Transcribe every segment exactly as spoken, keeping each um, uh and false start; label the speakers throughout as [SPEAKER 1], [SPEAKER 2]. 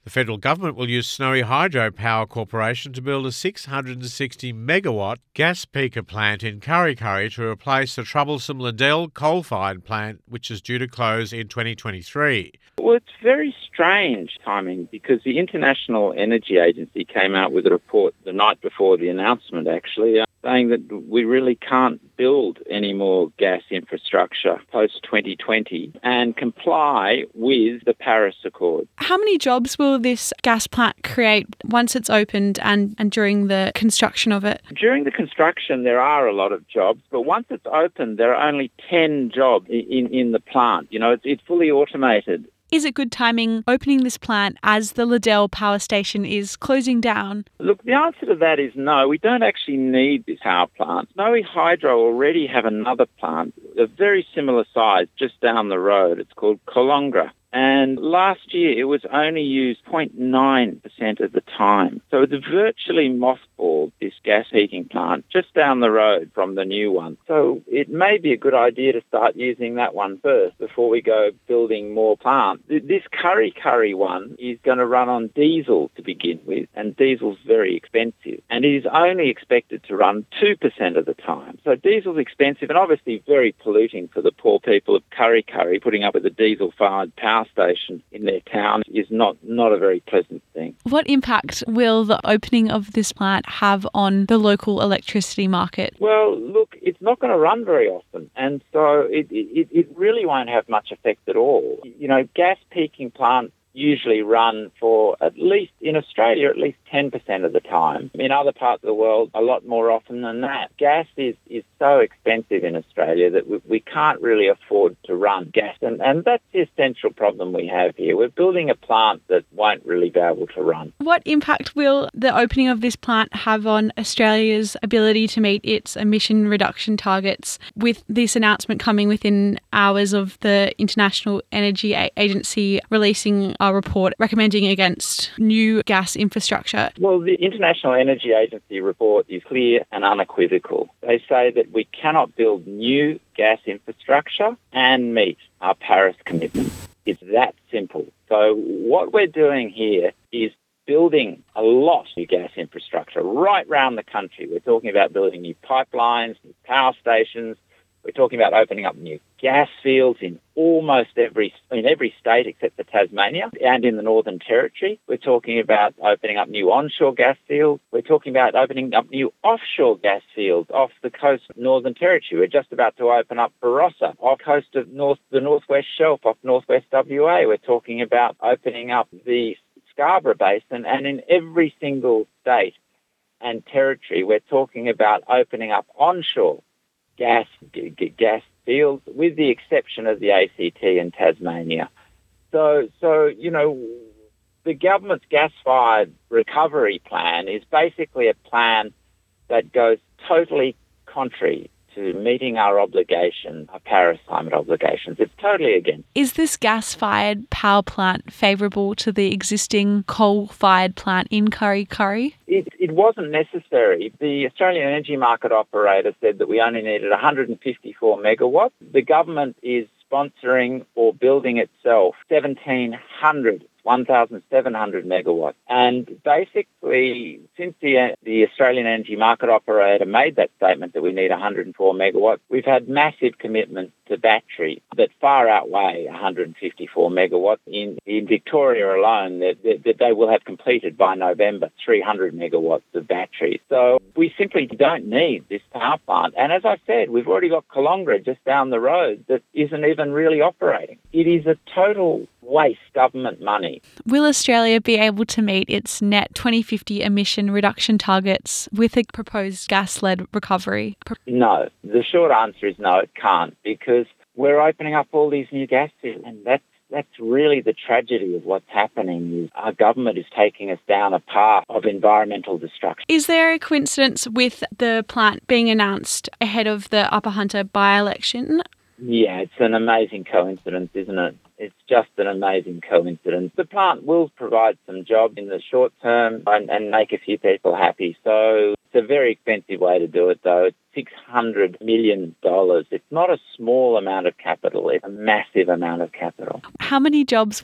[SPEAKER 1] The federal government will use Snowy Hydro Power Corporation to build a six hundred sixty megawatt gas peaker plant in Kurri Kurri to replace the troublesome Liddell coal-fired plant, which is due to close in twenty twenty-three.
[SPEAKER 2] Well, it's very strange timing because the International Energy Agency came out with a report the night before the announcement, actually, uh, saying that we really can't build any more gas infrastructure post twenty twenty and comply with the Paris Accord.
[SPEAKER 3] How many jobs will this gas plant create once it's opened and, and during the construction of it?
[SPEAKER 2] During the construction, there are a lot of jobs, but once it's opened, there are only ten jobs in, in the plant. You know, it's, it's fully automated.
[SPEAKER 3] Is it good timing opening this plant as the Liddell power station is closing down?
[SPEAKER 2] Look, the answer to that is no. We don't actually need this power plant. Snowy Hydro already have another plant, a very similar size, just down the road. It's called Colongra. And last year, it was only used zero point nine percent of the time. So it's virtually mothballed, this gas heating plant, just down the road from the new one. So it may be a good idea to start using that one first before we go building more plants. This Kurri Kurri one is going to run on diesel to begin with, and diesel's very expensive. And it is only expected to run two percent of the time. So diesel's expensive and obviously very polluting for the poor people of Kurri Kurri. Putting up with a diesel-fired power station in their town is not, not a very pleasant thing.
[SPEAKER 3] What impact will the opening of this plant have on the local electricity market?
[SPEAKER 2] Well, look, it's not going to run very often, and so it, it, it really won't have much effect at all. You know, gas peaking plants usually run for at least, in Australia, at least ten percent of the time. In other parts of the world, a lot more often than that. Gas is, is so expensive in Australia that we, we can't really afford to run gas. And, and that's the essential problem we have here. We're building a plant that won't really be able to run.
[SPEAKER 3] What impact will the opening of this plant have on Australia's ability to meet its emission reduction targets, with this announcement coming within hours of the International Energy Agency releasing a report recommending against new gas infrastructure?
[SPEAKER 2] Well, the International Energy Agency report is clear and unequivocal. They say that we cannot build new gas infrastructure and meet our Paris commitment. It's that simple. So what we're doing here is building a lot of gas infrastructure right around the country. We're talking about building new pipelines, new power stations. We're talking about opening up new gas fields in almost every in every state except for Tasmania and in the Northern Territory. We're talking about opening up new onshore gas fields. We're talking about opening up new offshore gas fields off the coast of Northern Territory. We're just about to open up Barossa off the coast of north the Northwest Shelf off Northwest W A. We're talking about opening up the Scarborough Basin, and in every single state and territory, we're talking about opening up onshore gas g- g- gas fields, with the exception of the A C T and Tasmania. So, so you know, the government's gas-fired recovery plan is basically a plan that goes totally contrary to meeting our obligation, our Paris climate obligations. It's totally against.
[SPEAKER 3] Is this gas-fired power plant favourable to the existing coal-fired plant in Kurri Kurri?
[SPEAKER 2] It, it wasn't necessary. The Australian Energy Market Operator said that we only needed one hundred fifty-four megawatts. The government is sponsoring or building itself seventeen hundred one thousand seven hundred megawatts. And basically, since the, the Australian Energy Market Operator made that statement that we need one hundred four megawatts, we've had massive commitments to battery that far outweigh one hundred fifty-four megawatts. In, in Victoria alone, that, that, that they will have completed by November three hundred megawatts of batteries. So we simply don't need this power plant. And as I said, we've already got Colongra just down the road that isn't even really operating. It is a total waste government money.
[SPEAKER 3] Will Australia be able to meet its net twenty fifty emission reduction targets with a proposed gas-led recovery?
[SPEAKER 2] No. The short answer is no, it can't, because we're opening up all these new gas fields, and that's That's really the tragedy of what's happening. Is our government is taking us down a path of environmental destruction.
[SPEAKER 3] Is there a coincidence with the plant being announced ahead of the Upper Hunter by-election?
[SPEAKER 2] Yeah, it's an amazing coincidence, isn't it? It's just an amazing coincidence. The plant will provide some jobs in the short term and, and make a few people happy. So it's a very expensive way to do it, though. It's six hundred million dollars. It's not a small amount of capital. It's a massive amount of capital.
[SPEAKER 3] How many jobs will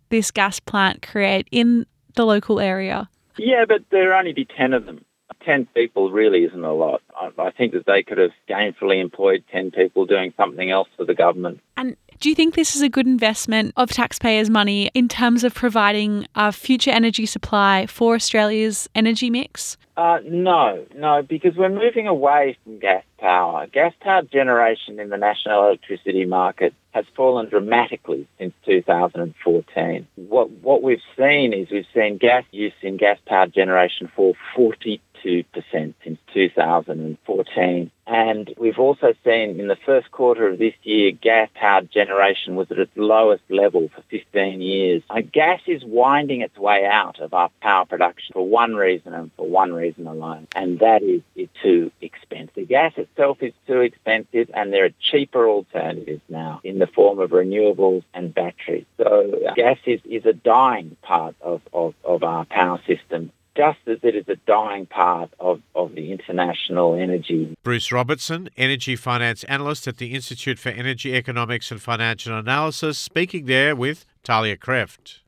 [SPEAKER 3] this gas plant create in the local area?
[SPEAKER 2] Yeah, but there only be ten of them. ten people really isn't a lot. I, I think that they could have gainfully employed ten people doing something else for the government.
[SPEAKER 3] And do you think this is a good investment of taxpayers' money in terms of providing a future energy supply for Australia's energy mix?
[SPEAKER 2] Uh, no, no, because we're moving away from gas power. Gas-powered generation in the national electricity market has fallen dramatically since two thousand fourteen. What what we've seen is we've seen gas use in gas-powered generation fall forty-two percent since two thousand fourteen. And we've also seen in the first quarter of this year, gas-powered generation was at its lowest level for fifteen years. Uh, gas is winding its way out of our power production for one reason and for one reason alone, and that is it's too expensive. Gas itself is too expensive, and there are cheaper alternatives now in the form of renewables and batteries. So uh, gas is, is a dying part of, of, of our power system, just as it is a dying part of, of the international energy.
[SPEAKER 1] Bruce Robertson, Energy Finance Analyst at the Institute for Energy Economics and Financial Analysis, speaking there with Talia Kreft.